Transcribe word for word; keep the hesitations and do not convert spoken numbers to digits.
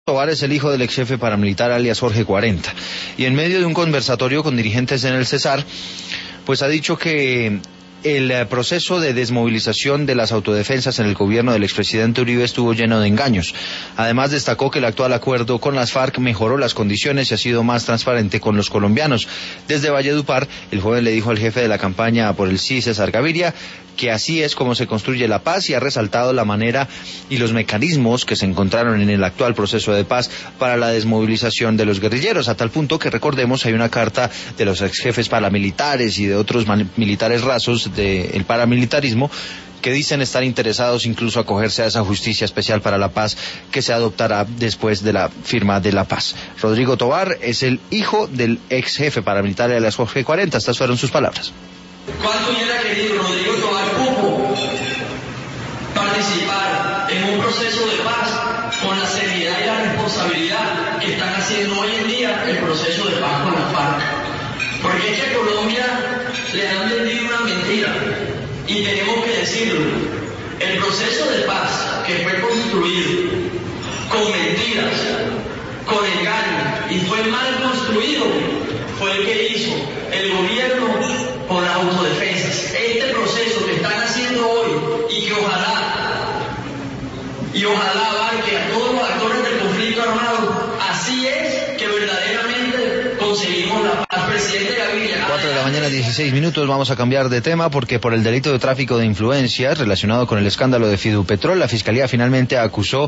Tovar es el hijo del ex jefe paramilitar alias Jorge cuarenta, y en medio de un conversatorio con dirigentes en el Cesar, pues ha dicho que el proceso de desmovilización de las autodefensas en el gobierno del expresidente Uribe estuvo lleno de engaños. Además, destacó que el actual acuerdo con las FARC mejoró las condiciones y ha sido más transparente con los colombianos. Desde Valledupar, el joven le dijo al jefe de la campaña por el sí, César Gaviria, que así es como se construye la paz, y ha resaltado la manera y los mecanismos que se encontraron en el actual proceso de paz para la desmovilización de los guerrilleros, a tal punto que, recordemos, hay una carta de los ex jefes paramilitares y de otros militares rasos del paramilitarismo que dicen estar interesados incluso a acogerse a esa justicia especial para la paz que se adoptará después de la firma de la paz. Rodrigo Tovar es el hijo del ex jefe paramilitar de las Jorge cuarenta. Estas fueron sus palabras. ¿Cuánto hubiera querido Rodrigo Tovar Pupo participar en un proceso de paz con la seriedad y la responsabilidad que están haciendo hoy en día el proceso de paz con la FARC? Porque es que a Colombia le han vendido una mentira y tenemos que decirlo. El proceso de paz que fue construido con mentiras, con engaño y fue mal construido fue el que hizo el gobierno por autodefensas. Este proceso que están haciendo hoy y que ojalá y ojalá abarque a todos los actores del conflicto armado, así es que verdaderamente conseguimos la paz. Presidente Gaviria. cuatro de la mañana, dieciséis minutos. Vamos a cambiar de tema porque por el delito de tráfico de influencias relacionado con el escándalo de Fidupetrol, la Fiscalía finalmente acusó